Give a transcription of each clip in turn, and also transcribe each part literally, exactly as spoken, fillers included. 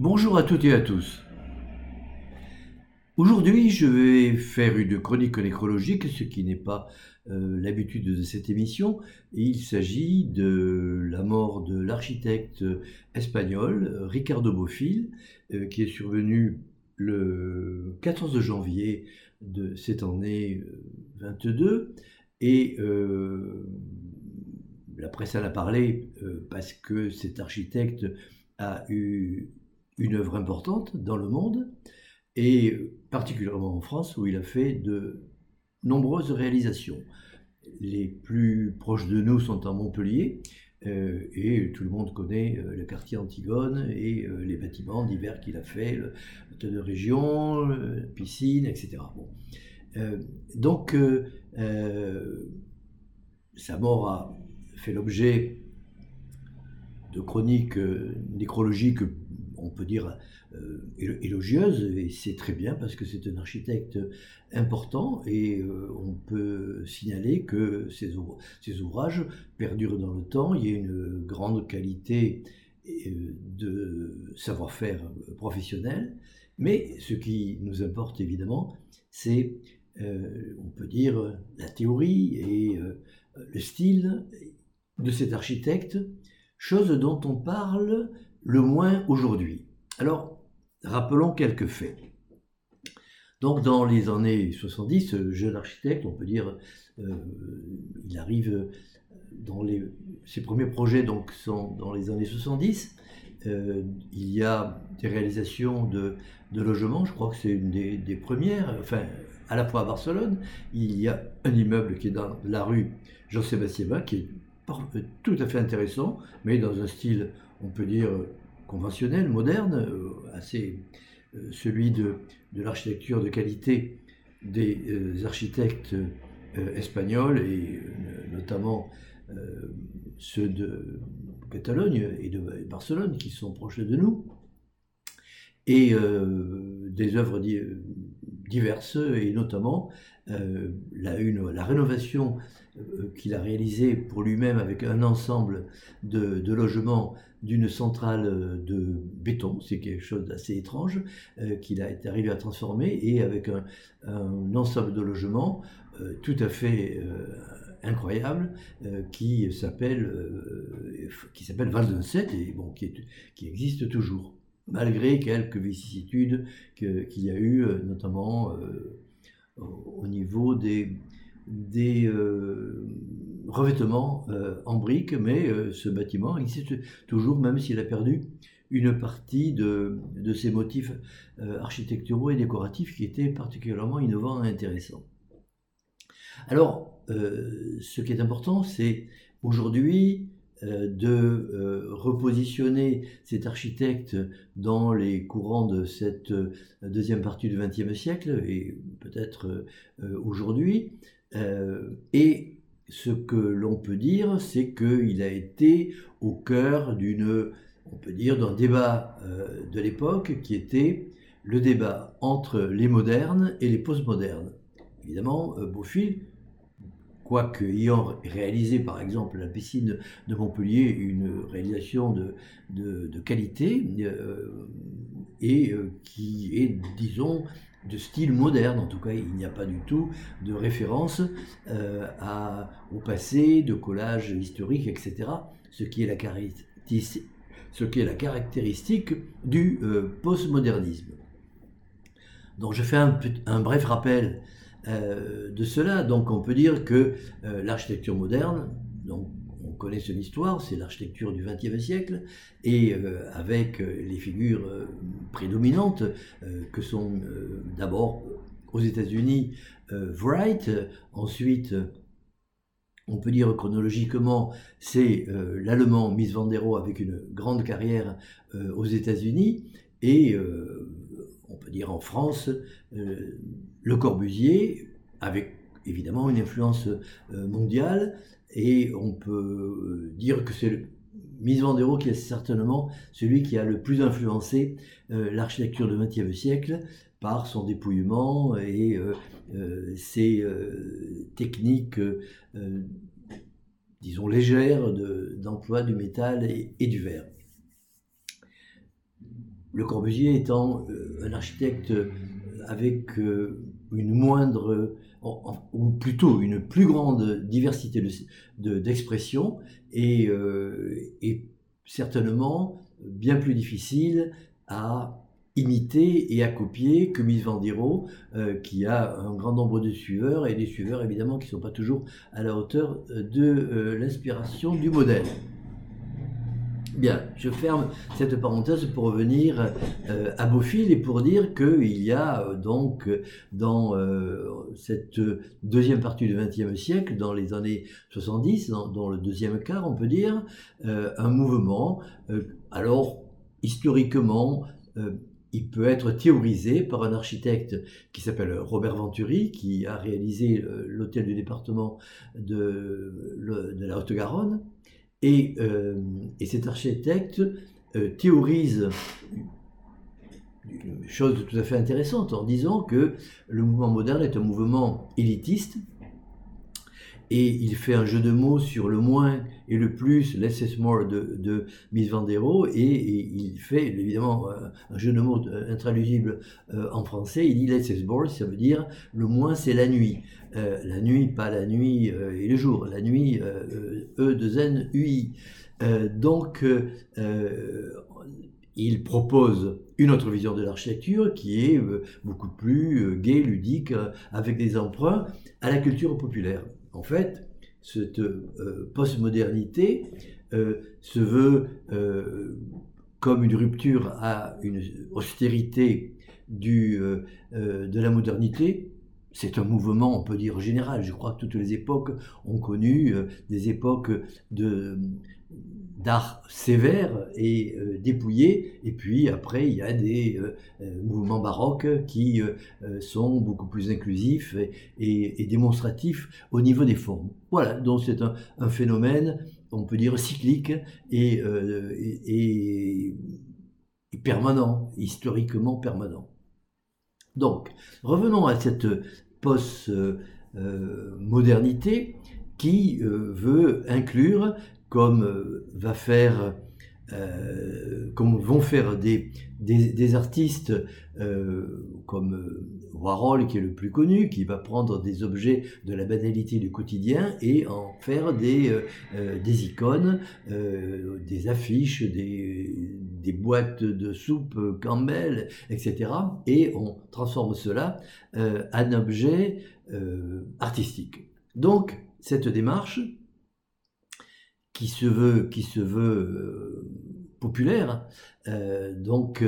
Bonjour à toutes et à tous. Aujourd'hui, je vais faire une chronique nécrologique, ce qui n'est pas euh, l'habitude de cette émission. Et il s'agit de la mort de l'architecte espagnol Ricardo Bofill, euh, qui est survenu le quatorze janvier de cette année vingt-deux. Et euh, la presse en a parlé euh, parce que cet architecte a eu une œuvre importante dans le monde, et particulièrement en France où il a fait de nombreuses réalisations. Les plus proches de nous sont à Montpellier, euh, et tout le monde connaît euh, le quartier Antigone et euh, les bâtiments divers qu'il a fait, l'hôtel de région, la piscine, et cetera. Bon. Euh, donc, euh, euh, sa mort a fait l'objet de chroniques euh, nécrologiques, on peut dire euh, élogieuse, et c'est très bien parce que c'est un architecte important, et euh, on peut signaler que ses, ouvra ses ouvrages perdurent dans le temps. Il y a une grande qualité euh, de savoir-faire professionnel, mais ce qui nous importe évidemment, c'est, euh, on peut dire, la théorie et euh, le style de cet architecte, chose dont on parle le moins aujourd'hui. Alors, rappelons quelques faits. Donc, dans les années soixante-dix, jeune architecte, on peut dire, euh, il arrive dans les, ses premiers projets donc, sont dans les années soixante-dix. Euh, il y a des réalisations de, de logements, je crois que c'est une des, des premières, enfin, à la fois à Barcelone. Il y a un immeuble qui est dans la rue Jean-Sébastien Bach, qui est tout à fait intéressant, mais dans un style, on peut dire, conventionnel, moderne, assez euh, celui de, de l'architecture de qualité des euh, architectes euh, espagnols, et euh, notamment euh, ceux de Catalogne et de Barcelone, qui sont proches de nous, et euh, des œuvres diverses, et notamment euh, la, une, la rénovation euh, qu'il a réalisée pour lui-même avec un ensemble de, de logements d'une centrale de béton. C'est quelque chose d'assez étrange, euh, qu'il a été arrivé à transformer, et avec un, un ensemble de logements euh, tout à fait euh, incroyable, euh, qui s'appelle euh, qui s'appelle Val d'Uncet, et bon, qui, est, qui existe toujours, malgré quelques vicissitudes qu'il y a eu, notamment euh, au niveau des, des euh, revêtements euh, en briques, mais euh, ce bâtiment existe toujours, même s'il a perdu une partie de, de ses motifs euh, architecturaux et décoratifs qui étaient particulièrement innovants et intéressants. Alors, euh, ce qui est important, c'est aujourd'hui euh, de euh, repositionner cet architecte dans les courants de cette euh, deuxième partie du vingtième siècle, et peut-être euh, aujourd'hui. Euh, et ce que l'on peut dire, c'est qu'il a été au cœur d'une, on peut dire, d'un débat euh, de l'époque, qui était le débat entre les modernes et les postmodernes. Évidemment, euh, Bofill, quoique ayant réalisé par exemple la piscine de Montpellier, une réalisation de, de, de qualité, euh, et euh, qui est, disons, de style moderne. En tout cas, il n'y a pas du tout de référence euh, à, au passé, de collage historique, et cetera, ce qui est la caractéristique, ce qui est la caractéristique du euh, postmodernisme. Donc je fais un, un bref rappel euh, de cela. Donc on peut dire que euh, l'architecture moderne, donc on connaît son histoire, c'est l'architecture du vingtième siècle, et euh, avec euh, les figures euh, prédominantes euh, que sont euh, d'abord aux États-Unis euh, Wright, ensuite on peut dire chronologiquement c'est euh, l'allemand Mies van der Rohe, avec une grande carrière euh, aux États-Unis, et euh, on peut dire en France euh, Le Corbusier, avec évidemment une influence euh, mondiale, et on peut dire que c'est Mies van der Rohe qui est certainement celui qui a le plus influencé euh, l'architecture du vingtième siècle par son dépouillement et euh, euh, ses euh, techniques, euh, disons, légères d'emploi de, du métal et, et du verre. Le Corbusier étant euh, un architecte avec euh, une moindre, ou plutôt une plus grande diversité de, de, d'expression et, euh, et certainement bien plus difficile à imiter et à copier que Mies van der Rohe, euh, qui a un grand nombre de suiveurs, et des suiveurs évidemment qui ne sont pas toujours à la hauteur de euh, l'inspiration du modèle. Bien, je ferme cette parenthèse pour revenir euh, à Bofill et pour dire qu'il y a euh, donc dans euh, cette deuxième partie du vingtième siècle, dans les années soixante-dix, dans, dans le deuxième quart on peut dire, euh, un mouvement, euh, alors historiquement, euh, il peut être théorisé par un architecte qui s'appelle Robert Venturi, qui a réalisé euh, l'hôtel du département de, le, de la Haute-Garonne. Et, euh, et cet architecte euh, théorise une chose tout à fait intéressante en disant que le mouvement moderne est un mouvement élitiste et il fait un jeu de mots sur le moins et le plus, less is more de, de Mies van der Rohe, et, et il fait évidemment un, un jeu de mots intraduisible euh, en français. Il dit less is more, ça veut dire le moins c'est la nuit. Euh, la nuit, pas la nuit euh, et le jour, la nuit, euh, E, deux N, U I. Euh, donc, euh, il propose une autre vision de l'architecture qui est euh, beaucoup plus euh, gaie, ludique, euh, avec des emprunts à la culture populaire. En fait, cette euh, postmodernité euh, se veut euh, comme une rupture à une austérité du, euh, euh, de la modernité. C'est un mouvement, on peut dire, général. Je crois que toutes les époques ont connu euh, des époques de, d'art sévère et euh, dépouillé. Et puis après, il y a des euh, mouvements baroques qui euh, sont beaucoup plus inclusifs et, et, et démonstratifs au niveau des formes. Voilà, donc c'est un, un phénomène, on peut dire, cyclique et, euh, et, et permanent, historiquement permanent. Donc, revenons à cette post-modernité qui euh, veut inclure, comme euh, va faire, euh, comme vont faire des, des, des artistes euh, comme Warhol, qui est le plus connu, qui va prendre des objets de la banalité du quotidien et en faire des, euh, des icônes, euh, des affiches, des, des boîtes de soupe Campbell, et cetera. Et on transforme cela euh, en objet euh, artistique. Donc, cette démarche qui se veut, qui se veut euh, populaire, euh, donc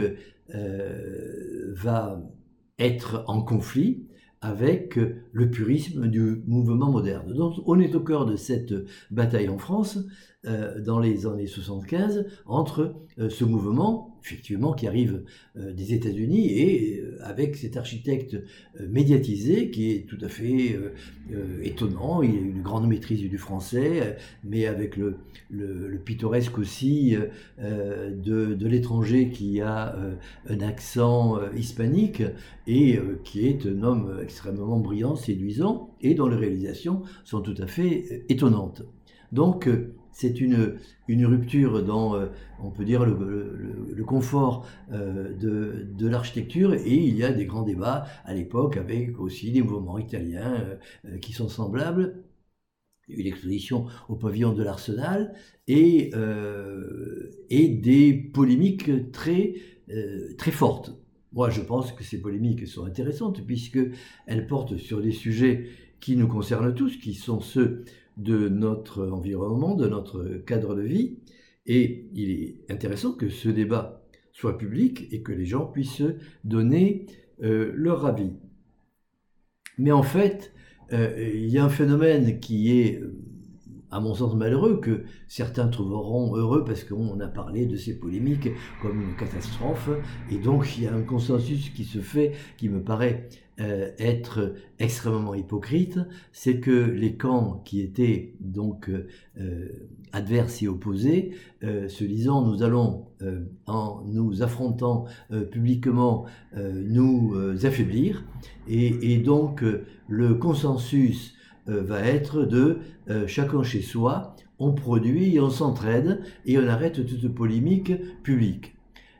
euh, va être en conflit avec le purisme du mouvement moderne. Donc on est au cœur de cette bataille en France euh, dans les années soixante-quinze entre euh, ce mouvement, effectivement, qui arrive euh, des États-Unis et euh, avec cet architecte euh, médiatisé qui est tout à fait euh, euh, étonnant. Il a une grande maîtrise du français, euh, mais avec le, le, le pittoresque aussi euh, de, de l'étranger qui a euh, un accent euh, hispanique et euh, qui est un homme extrêmement brillant, séduisant, et dont les réalisations sont tout à fait euh, étonnantes. Donc, euh, c'est une, une rupture dans, euh, on peut dire, le, le, le confort euh, de, de l'architecture, et il y a des grands débats à l'époque avec aussi des mouvements italiens euh, qui sont semblables. Il y a eu l'exposition au pavillon de l'Arsenal et, euh, et des polémiques très, euh, très fortes. Moi, je pense que ces polémiques sont intéressantes puisqu'elles portent sur des sujets qui nous concernent tous, qui sont ceux de notre environnement, de notre cadre de vie. Et il est intéressant que ce débat soit public et que les gens puissent donner euh, leur avis. Mais en fait, euh, il y a un phénomène qui est, à mon sens, malheureux, que certains trouveront heureux parce qu'on a parlé de ces polémiques comme une catastrophe, et donc il y a un consensus qui se fait, qui me paraît euh, être extrêmement hypocrite, c'est que les camps qui étaient donc euh, adverses et opposés, euh, se disant nous allons, euh, en nous affrontant euh, publiquement, euh, nous euh, affaiblir, et, et donc euh, le consensus euh, va être de euh, chacun chez soi, on produit et on s'entraide et on arrête toute polémique publique.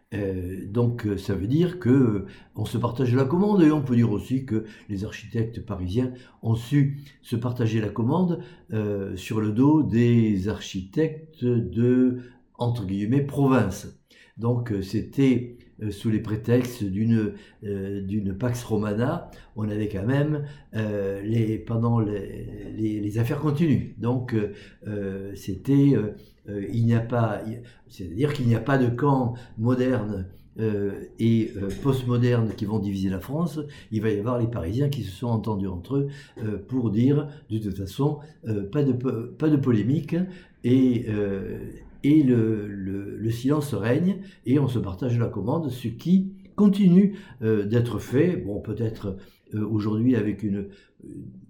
Euh, donc ça veut dire que on se partage la commande, et on peut dire aussi que les architectes parisiens ont su se partager la commande euh, sur le dos des architectes de, entre guillemets, province. Donc c'était euh, sous les prétextes d'une euh, d'une Pax Romana, on avait quand même euh, les, pendant les, les, les affaires continues. Donc euh, c'était euh, euh, il n'y a pas, c'est-à-dire qu'il n'y a pas de camp moderne euh, et euh, postmoderne qui vont diviser la France. Il va y avoir les Parisiens qui se sont entendus entre eux euh, pour dire de toute façon euh, pas de pas de polémique, et euh, et le, le, le silence règne et on se partage la commande, ce qui continue euh, d'être fait. Bon, peut-être euh, aujourd'hui avec une euh,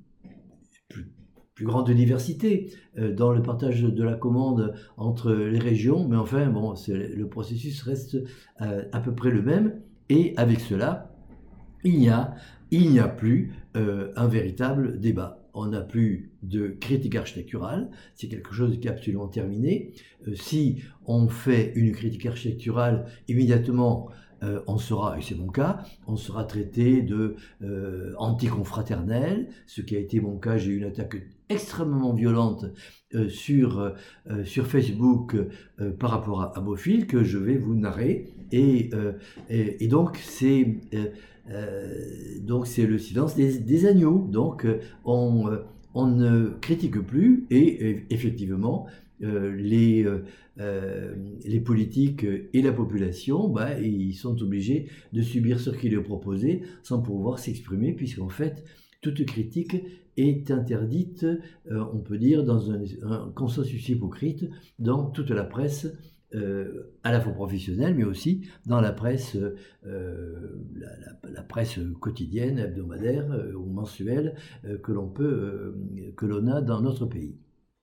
plus, plus grande diversité euh, dans le partage de la commande entre les régions, mais enfin, bon, le processus reste euh, à peu près le même, et avec cela, il n'y a, il n'y a plus euh, un véritable débat. On n'a plus de critique architecturale, c'est quelque chose qui est absolument terminé. Euh, si on fait une critique architecturale, immédiatement, euh, on sera, et c'est mon cas, on sera traité de euh, anticonfraternel, ce qui a été mon cas. J'ai eu une attaque extrêmement violente euh, sur, euh, sur Facebook euh, par rapport à, à Bofill, que je vais vous narrer. Et, euh, et, et donc, c'est... Euh, Euh, donc c'est le silence des, des agneaux. Donc euh, on, euh, on ne critique plus, et euh, effectivement euh, les, euh, les politiques et la population, bah, ils sont obligés de subir ce qui leur est proposé sans pouvoir s'exprimer, puisqu'en fait toute critique est interdite, euh, on peut dire, dans un, un consensus hypocrite dans toute la presse, Euh, à la fois professionnelle, mais aussi dans la presse, euh, la, la, la presse quotidienne, hebdomadaire euh, ou mensuelle euh, que l'on peut, euh, que l'on a dans notre pays.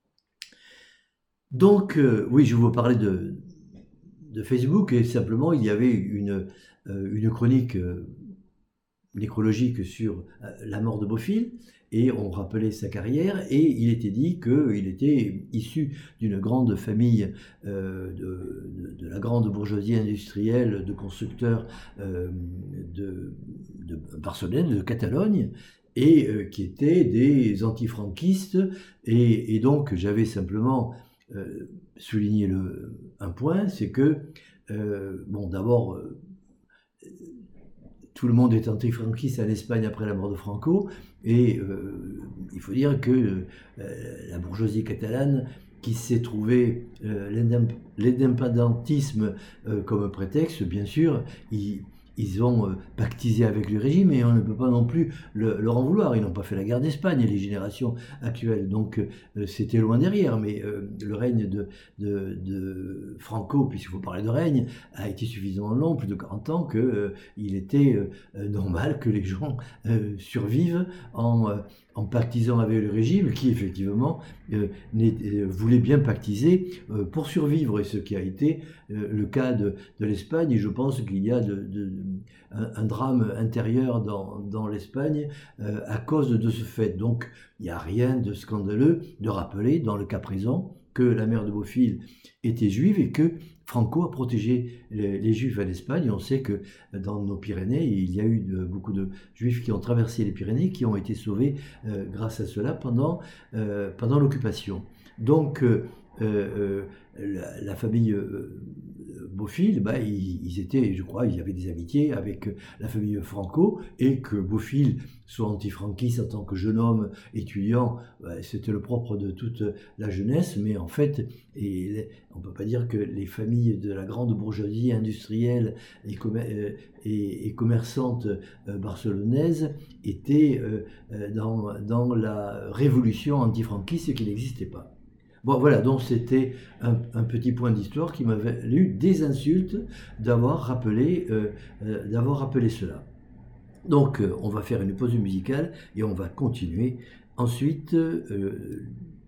Donc, euh, oui, je vous parlais de, de Facebook, et simplement il y avait une, euh, une chronique euh, nécrologique sur euh, la mort de Bofill, et on rappelait sa carrière, et il était dit qu'il était issu d'une grande famille euh, de, de, de la grande bourgeoisie industrielle, de constructeurs euh, de, de Barcelone, de Catalogne, et euh, qui étaient des antifranquistes, et, et donc j'avais simplement euh, souligné le, un point, c'est que, euh, bon, d'abord, euh, tout le monde est antifranquiste en Espagne après la mort de Franco, et euh, il faut dire que euh, la bourgeoisie catalane, qui s'est trouvé euh, l'indépendantisme euh, comme prétexte, bien sûr, il, ils ont euh, pactisé avec le régime, et on ne peut pas non plus le, leur en vouloir. Ils n'ont pas fait la guerre d'Espagne, les générations actuelles, donc euh, c'était loin derrière. Mais euh, le règne de, de, de Franco, puisqu'il faut parler de règne, a été suffisamment long, plus de quarante ans, qu'il euh, était euh, normal que les gens euh, survivent en, euh, en pactisant avec le régime, qui effectivement euh, euh, voulait bien pactiser euh, pour survivre, et ce qui a été euh, le cas de, de l'Espagne. Et je pense qu'il y a de, de, un, un drame intérieur dans, dans l'Espagne euh, à cause de ce fait. Donc il n'y a rien de scandaleux de rappeler, dans le cas présent, que la mère de Bofill était juive, et que Franco a protégé les, les Juifs en Espagne. On sait que dans nos Pyrénées, il y a eu de, beaucoup de Juifs qui ont traversé les Pyrénées, qui ont été sauvés euh, grâce à cela pendant, euh, pendant l'occupation. Donc, euh, euh, la, la famille euh, Bofill, bah, ils, ils étaient, je crois, il y avait des amitiés avec la famille Franco, et que Bofill soit antifranquiste en tant que jeune homme étudiant, bah, c'était le propre de toute la jeunesse. Mais en fait, et on ne peut pas dire que les familles de la grande bourgeoisie industrielle et, commer et, et commerçante euh, barcelonaise étaient euh, dans, dans la révolution antifranquiste, qui n'existait pas. Bon, voilà, donc c'était un, un petit point d'histoire qui m'avait valu des insultes d'avoir rappelé, euh, euh, d'avoir rappelé cela. Donc, euh, on va faire une pause musicale et on va continuer ensuite. Euh...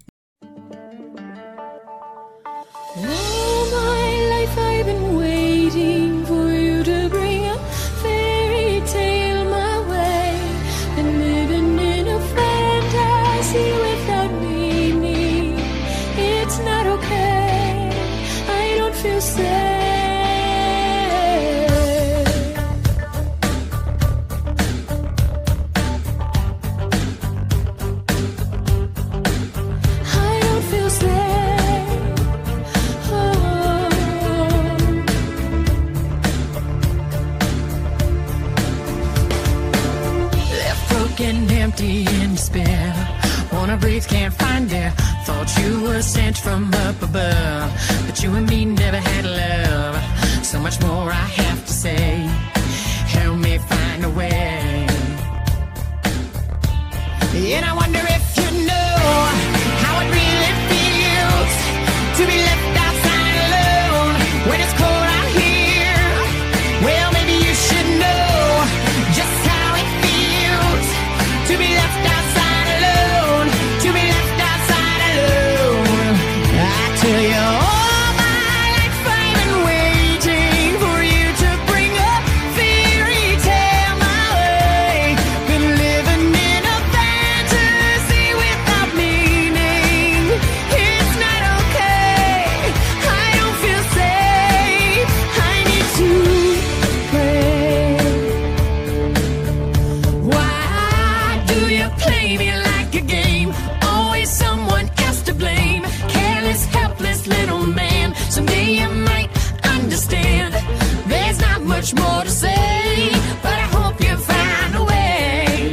All my life I've been waiting for you to bring a fairy tale my way, and living in a fantasy without meaning. It's not okay, I don't feel safe. getting empty in despair. Wanna breathe, can't find air. Thought you were sent from up above, but you and me never had love. So much more I have to say. Help me find a way. And I wonder if you know how it really feels to be left outside alone when it's cold out here. Well, maybe you should know just how it feels to be left outside alone, to be left outside alone. I tell you, all my life I've been waiting for you to bring a fairy tale my way. Been living in a fantasy without meaning. It's not okay, I don't feel safe, I need to pray. Why do you play me like a game? Always someone else to blame. Careless, helpless little man. Someday you might understand. There's not much more to say, but I hope you find a way.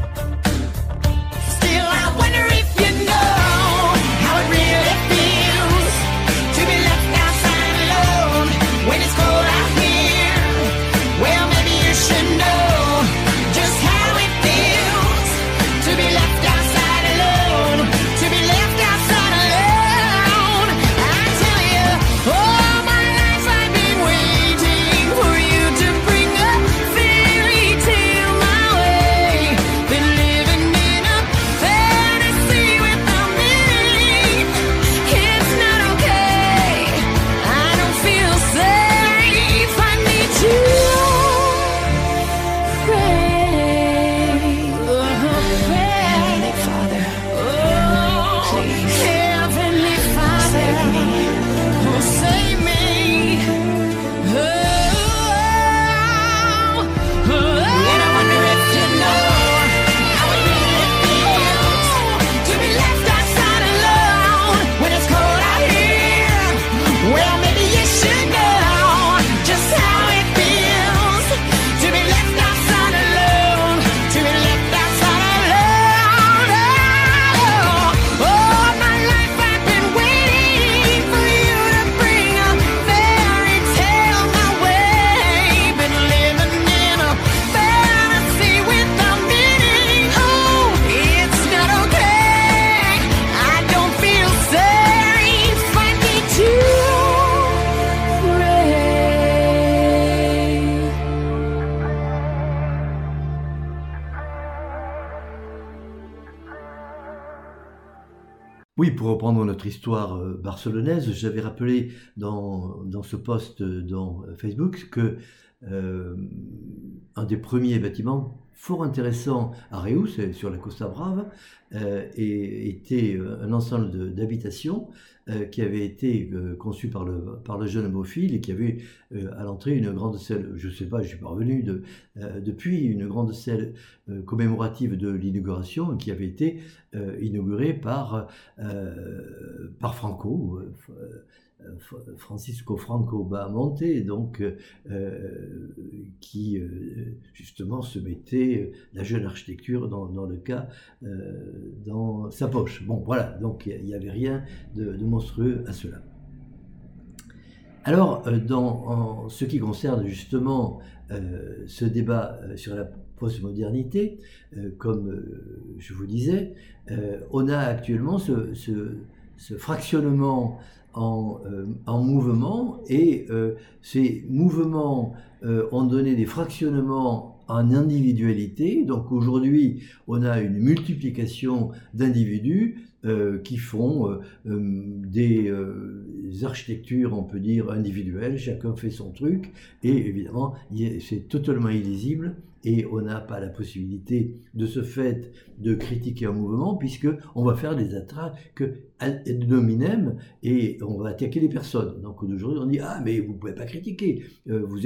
Still, I wonder if you know how it really feels to be left outside alone when it's cold out here. Well, maybe you should know just how it feels to be left outside alone, to be left outside alone. I tell you, all my life I've been waiting for you to bring a fairy tale my way. Been living in a fantasy without meaning. It's not okay, I don't feel safe, I need to pray. Heavenly Father, please, Heavenly Father, save me. Oh, save me. Oh, oh, and I wonder if you know how it really feels to be left outside alone when it's cold out here. Well, maybe you should know just how it feels to be left outside alone, to be left outside alone. Oh, all my life I've been waiting for you to bring a fairy tale my way. Been living in a fantasy without meaning. Oh, it's not okay, I don't feel safe, I need to pray. Oui, pour reprendre notre histoire euh, barcelonaise, j'avais rappelé dans, dans ce post euh, dans euh, Facebook que euh, un des premiers bâtiments fort intéressants à Reus, euh, sur la Costa Brava, euh, et- était euh, un ensemble de- d'habitations euh, qui avait été euh, conçu par le, par le jeune Bofill et qui avait euh, à l'entrée une grande salle, je ne sais pas, je suis parvenu de, euh, depuis, une grande salle euh, commémorative de l'inauguration qui avait été euh, inaugurée par euh, par Franco, euh, euh, F- Francisco Franco Bahamonte, donc euh, qui euh, justement se mettait la jeune architecture dans, dans le cas euh, dans sa poche. Bon, voilà, donc il n'y avait rien de, de monstrueux à cela. Alors, euh, dans en ce qui concerne justement euh, ce débat euh, sur la postmodernité, euh, comme euh, je vous disais, euh, on a actuellement ce, ce- ce fractionnement en, euh, en mouvements, et euh, ces mouvements euh, ont donné des fractionnements en individualité. Donc aujourd'hui, on a une multiplication d'individus euh, qui font euh, euh, des euh, architectures, on peut dire, individuelles, chacun fait son truc, et évidemment, il est- c'est totalement illisible, et on n'a pas la possibilité de ce fait de critiquer un mouvement, puisque on va faire des attaques ad hominem, et on va attaquer les personnes. Donc aujourd'hui, on dit: ah, mais vous pouvez pas critiquer, euh, vous êtes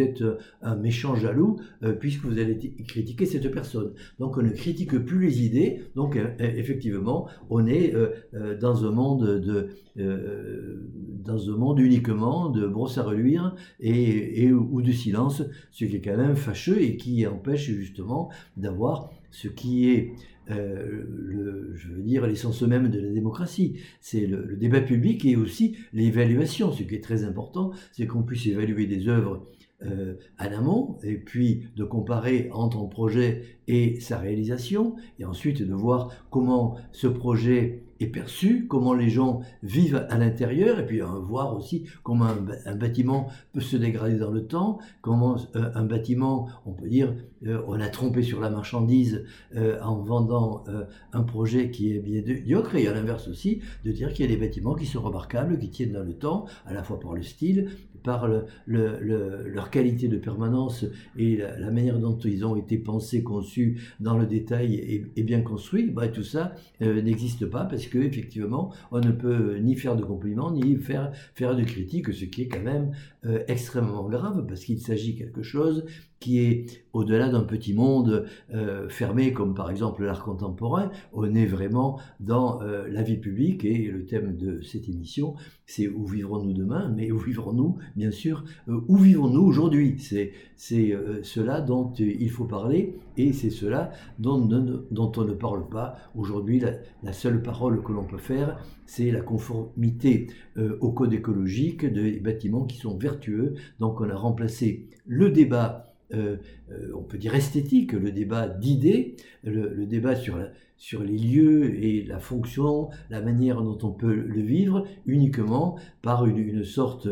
un méchant jaloux, euh, puisque vous allez critiquer cette personne. Donc on ne critique plus les idées, donc euh, effectivement on est euh, euh, dans un monde de euh, dans un monde uniquement de brosse à reluire et, et ou de silence, ce qui est quand même fâcheux et qui empêche justement d'avoir ce qui est Euh, le, je veux dire l'essence même de la démocratie, c'est le, le débat public et aussi l'évaluation. Ce qui est très important, c'est qu'on puisse évaluer des œuvres euh, en amont, et puis de comparer entre un projet et sa réalisation, et ensuite de voir comment ce projet est perçu, comment les gens vivent à l'intérieur, et puis euh, voir aussi comment un, un bâtiment peut se dégrader dans le temps, comment euh, un bâtiment, on peut dire, euh, on a trompé sur la marchandise euh, en vendant euh, un projet qui est bien médiocre, et à l'inverse aussi, de dire qu'il y a des bâtiments qui sont remarquables, qui tiennent dans le temps, à la fois par le style, par le, le, le, leur qualité de permanence et la, la manière dont ils ont été pensés, conçus dans le détail et, et bien construits. Bah, tout ça euh, n'existe pas parce que effectivement on ne peut ni faire de compliments ni faire, faire de critiques, ce qui est quand même euh, extrêmement grave parce qu'il s'agit de quelque chose qui est au-delà d'un petit monde euh, fermé comme par exemple l'art contemporain. On est vraiment dans euh, la vie publique et le thème de cette émission c'est où vivrons-nous demain, mais où vivrons-nous bien sûr, euh, où vivons-nous aujourd'hui. C'est, c'est euh, cela dont euh, il faut parler et c'est cela dont, dont, dont on ne parle pas aujourd'hui. La, la seule parole que l'on peut faire c'est la conformité euh, au code écologique des bâtiments qui sont vertueux. Donc on a remplacé le débat Euh, euh, on peut dire esthétique, le débat d'idées, le, le débat sur, la, sur les lieux et la fonction, la manière dont on peut le vivre, uniquement par une, une sorte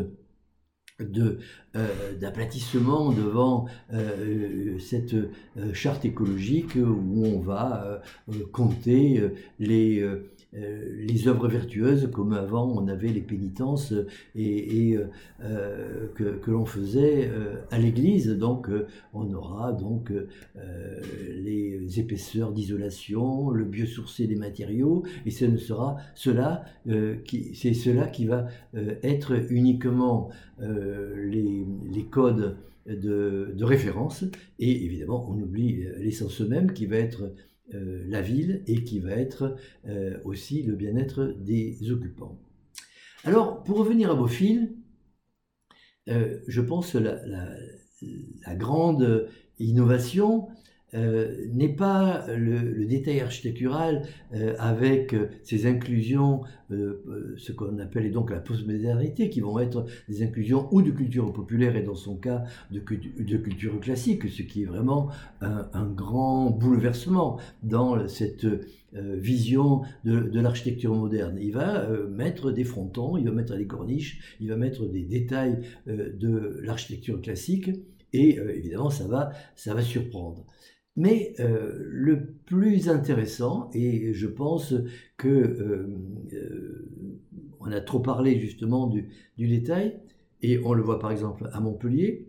de, euh, d'aplatissement devant euh, cette euh, charte écologique où on va euh, compter les... Euh, Euh, les œuvres vertueuses comme avant on avait les pénitences et, et euh, que, que l'on faisait euh, à l'église. Donc euh, on aura donc euh, les épaisseurs d'isolation, le biosourcé des matériaux, et ce ne sera cela euh, qui, c'est cela qui va euh, être uniquement euh, les, les codes de, de référence, et évidemment on oublie l'essence même qui va être Euh, la ville et qui va être euh, aussi le bien-être des occupants. Alors, pour revenir à Bofill, euh, je pense que la, la, la grande innovation euh, n'est pas le, le détail architectural euh, avec euh, ces inclusions, euh, ce qu'on appelle donc la postmodernité, qui vont être des inclusions ou de culture populaire et dans son cas de, de culture classique, ce qui est vraiment un, un grand bouleversement dans cette euh, vision de, de l'architecture moderne. Il va euh, mettre des frontons, il va mettre des corniches, il va mettre des détails euh, de l'architecture classique et euh, évidemment ça va, ça va surprendre. Mais euh, le plus intéressant, et je pense que euh, euh, on a trop parlé justement du, du détail, et on le voit par exemple à Montpellier,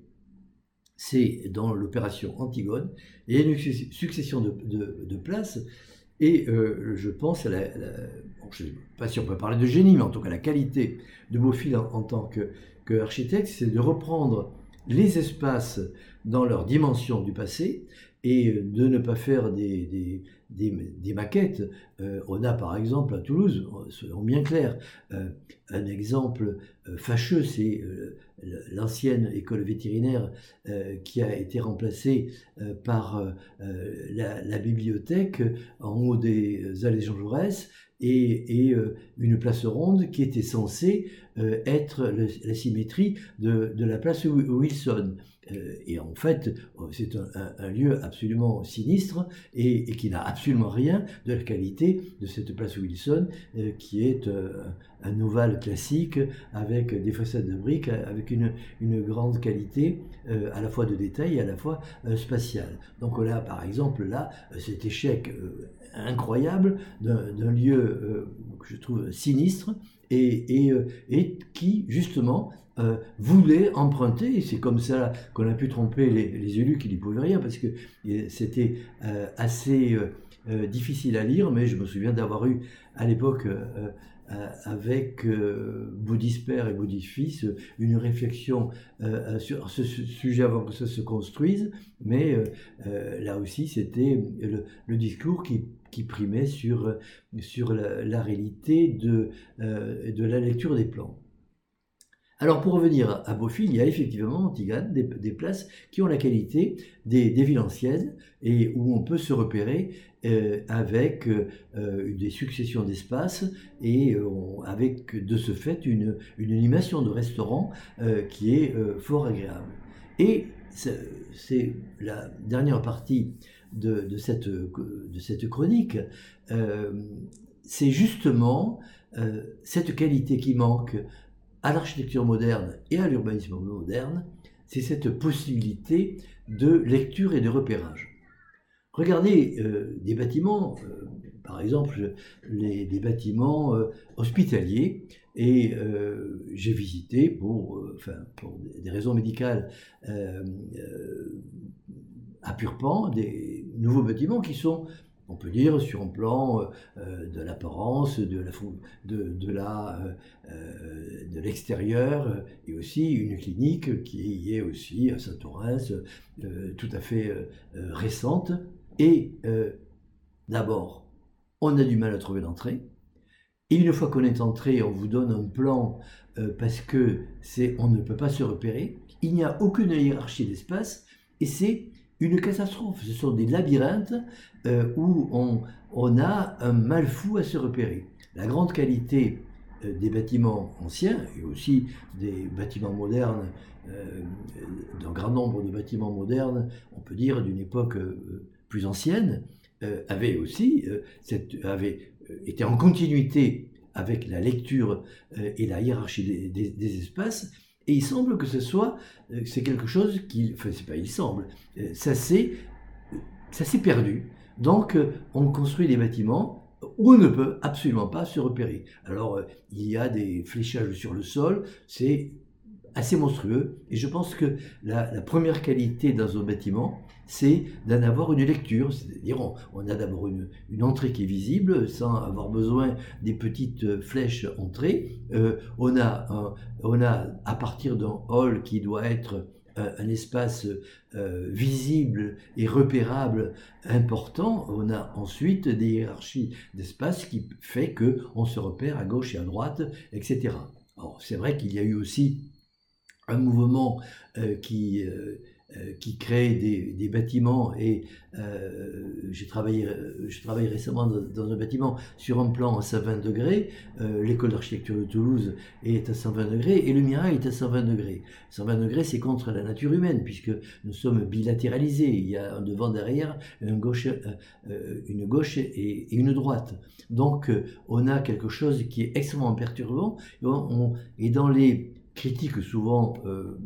c'est dans l'opération Antigone, il y a une succession de, de, de places, et euh, je pense à la, la bon, je ne sais pas si on peut parler de génie, mais en tout cas la qualité de Bofill en, en tant que, que architecte, c'est de reprendre les espaces dans leur dimension du passé, et de ne pas faire des, des, des, des maquettes. Euh, on a par exemple à Toulouse, soyons bien clairs, euh, un exemple euh, fâcheux, c'est euh, l'ancienne école vétérinaire euh, qui a été remplacée euh, par euh, la, la bibliothèque en haut des allées Jean Jaurès, et, et euh, une place ronde qui était censée euh, être le, la symétrie de, de la place Wilson. Euh, et en fait, c'est un, un, un lieu absolument sinistre et, et qui n'a absolument rien de la qualité de cette place Wilson, euh, qui est euh, un ovale classique avec des façades de briques, avec une, une grande qualité euh, à la fois de détail et à la fois euh, spatiale. Donc là, par exemple, là, cet échec euh, incroyable d'un, d'un lieu euh, que je trouve sinistre et, et, et qui, justement, Euh, voulait emprunter, et c'est comme ça qu'on a pu tromper les, les élus qui n'y pouvaient rien, parce que c'était euh, assez euh, difficile à lire, mais je me souviens d'avoir eu à l'époque euh, euh, avec euh, Baudis père et Baudis fils une réflexion euh, sur ce sujet avant que ça se construise, mais euh, euh, là aussi c'était le, le discours qui, qui primait sur, sur la, la réalité de, euh, de la lecture des plans. Alors pour revenir à Bofill, il y a effectivement Antigone, des, des places qui ont la qualité des, des villes anciennes et où on peut se repérer euh, avec euh, des successions d'espaces et euh, on, avec de ce fait une, une animation de restaurant euh, qui est euh, fort agréable. Et c'est la dernière partie de, de, cette, de cette chronique, euh, c'est justement euh, cette qualité qui manque à l'architecture moderne et à l'urbanisme moderne, c'est cette possibilité de lecture et de repérage. Regardez euh, des bâtiments, euh, par exemple les, des bâtiments euh, hospitaliers, et euh, j'ai visité pour, euh, enfin, pour des raisons médicales euh, euh, à Purpan des nouveaux bâtiments qui sont, on peut dire, sur un plan euh, de l'apparence, de la, de, de, la, euh, de l'extérieur, euh, et aussi une clinique qui est aussi à Saint-Orens, euh, tout à fait euh, récente. Et euh, d'abord, on a du mal à trouver l'entrée. Et une fois qu'on est entré, on vous donne un plan euh, parce que c'est, on ne peut pas se repérer. Il n'y a aucune hiérarchie d'espace et c'est une catastrophe. Ce sont des labyrinthes euh, où on, on a un mal fou à se repérer. La grande qualité euh, des bâtiments anciens et aussi des bâtiments modernes, euh, d'un grand nombre de bâtiments modernes, on peut dire d'une époque euh, plus ancienne, euh, avait aussi euh, cette, avait, euh, été en continuité avec la lecture euh, et la hiérarchie des, des, des espaces. Et il semble que ce soit, c'est quelque chose qui, enfin c'est pas il semble, ça s'est, ça s'est perdu. Donc on construit des bâtiments où on ne peut absolument pas se repérer. Alors il y a des fléchages sur le sol, c'est assez monstrueux. Et je pense que la, la première qualité dans un bâtiment, c'est d'en avoir une lecture, c'est-à-dire on, on a d'abord une, une entrée qui est visible sans avoir besoin des petites flèches entrées. Euh, on, a un, on a à partir d'un hall qui doit être un, un espace euh, visible et repérable important, on a ensuite des hiérarchies d'espace qui fait qu'on se repère à gauche et à droite, et cetera. Alors c'est vrai qu'il y a eu aussi un mouvement euh, qui... Euh, qui crée des, des bâtiments et euh, j'ai travaillé, je travaille récemment dans, dans un bâtiment sur un plan à cent vingt degrés, euh, l'école d'architecture de Toulouse est à cent vingt degrés et le Mirail est à cent vingt degrés. cent vingt degrés c'est contre la nature humaine puisque nous sommes bilatéralisés, il y a un devant derrière, une gauche, euh, une gauche et, et une droite. Donc euh, on a quelque chose qui est extrêmement perturbant et, on, et dans les critiques souvent euh,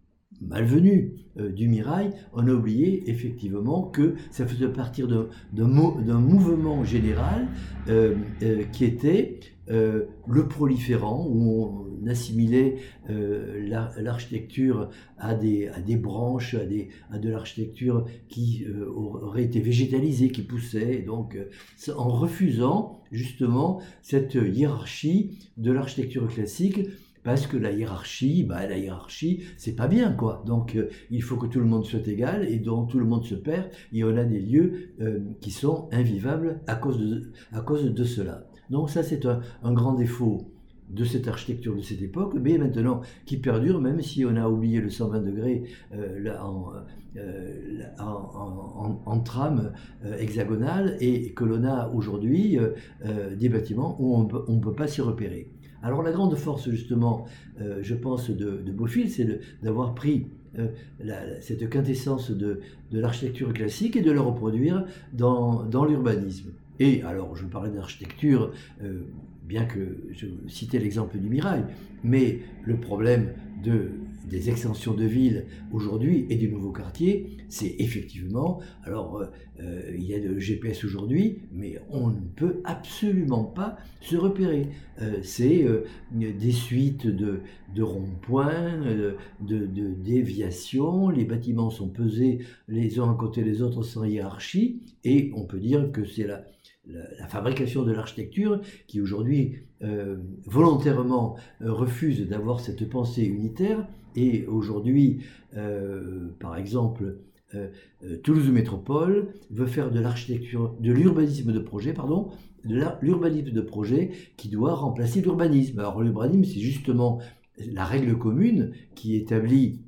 malvenu euh, du Mirail, on a oublié effectivement que ça faisait partir d'un, d'un, d'un mouvement général euh, euh, qui était euh, le proliférant, où on assimilait euh, la, l'architecture à des, à des branches, à, des, à de l'architecture qui euh, aurait été végétalisée, qui poussait, donc euh, en refusant justement cette hiérarchie de l'architecture classique. Parce que la hiérarchie, bah, la hiérarchie, c'est pas bien, quoi. Donc, euh, il faut que tout le monde soit égal et dont tout le monde se perd. Et on a des lieux euh, qui sont invivables à cause de, à cause de cela. Donc, ça, c'est un, un grand défaut de cette architecture de cette époque, mais maintenant qui perdure, même si on a oublié le cent vingt degrés euh, là, en, euh, en, en, en trame euh, hexagonale et que l'on a aujourd'hui euh, euh, des bâtiments où on ne peut pas s'y repérer. Alors la grande force justement, euh, je pense, de, de Bofill, c'est de, d'avoir pris euh, la, cette quintessence de, de l'architecture classique et de la reproduire dans, dans l'urbanisme. Et alors je parlais d'architecture, euh, bien que je citais l'exemple du Mirail, mais le problème de, des extensions de villes aujourd'hui et des nouveaux quartiers, c'est effectivement, alors euh, il y a le G P S aujourd'hui, mais on ne peut absolument pas se repérer. Euh, c'est euh, des suites de, de ronds-points, de, de, de déviations, les bâtiments sont pesés les uns à côté des autres sans hiérarchie, et on peut dire que c'est la la, la fabrication de l'architecture qui aujourd'hui euh, volontairement euh, refuse d'avoir cette pensée unitaire. Et aujourd'hui, euh, par exemple, euh, euh, Toulouse Métropole veut faire de l'architecture, de l'urbanisme de projet, pardon, de l'urbanisme de projet qui doit remplacer l'urbanisme. Alors l'urbanisme, c'est justement la règle commune qui établit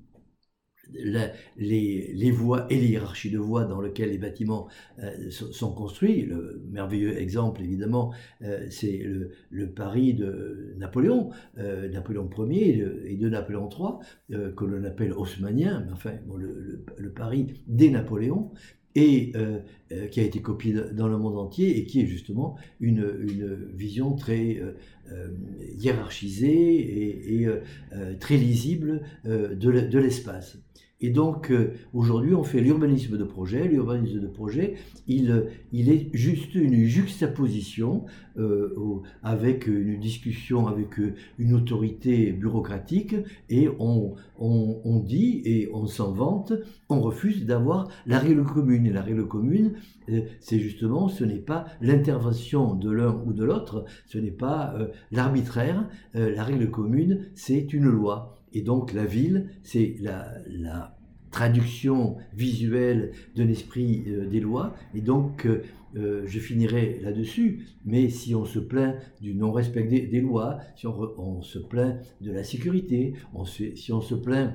La, les, les voies et les hiérarchies de voies dans lesquelles les bâtiments euh, sont construits. Le merveilleux exemple, évidemment, euh, c'est le, le Paris de Napoléon, euh, Napoléon Ier et de, et de Napoléon trois, euh, que l'on appelle haussmannien, mais enfin, bon, le, le, le Paris des Napoléons, et euh, euh, qui a été copié dans le monde entier et qui est justement une, une vision très euh, euh, hiérarchisée et, et euh, très lisible euh, de l'espace. Et donc, euh, aujourd'hui, on fait l'urbanisme de projet. L'urbanisme de projet, il, il est juste une juxtaposition euh, au, avec une discussion avec une autorité bureaucratique, et on, on, on dit, et on s'en vante, on refuse d'avoir la règle commune. Et la règle commune, euh, c'est justement, ce n'est pas l'intervention de l'un ou de l'autre, ce n'est pas euh, l'arbitraire. Euh, la règle commune, c'est une loi. Et donc la ville, c'est la, la traduction visuelle de l'esprit euh, des lois. Et donc euh, euh, je finirai là-dessus, mais si on se plaint du non-respect des, des lois, si on, re, on se plaint de la sécurité, on se, si on se plaint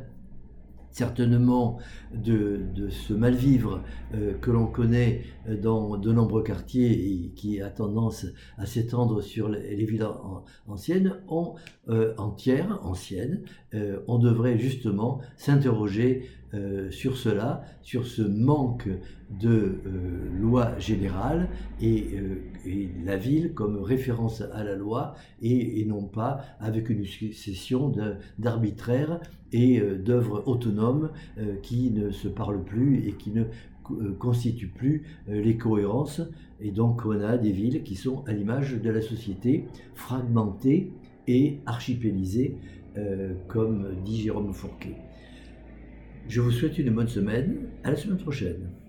certainement de, de ce mal-vivre euh, que l'on connaît dans de nombreux quartiers et qui a tendance à s'étendre sur les, les villes en, anciennes, on, euh, entières, anciennes, euh, on devrait justement s'interroger euh, sur cela, sur ce manque de euh, loi générale et, euh, et la ville comme référence à la loi et, et non pas avec une succession d'arbitraires et euh, d'œuvres autonomes euh, qui ne se parlent plus et qui ne euh, constituent plus euh, les cohérences. Et donc on a des villes qui sont à l'image de la société, fragmentées et archipélisées, euh, comme dit Jérôme Fourquet. Je vous souhaite une bonne semaine, à la semaine prochaine.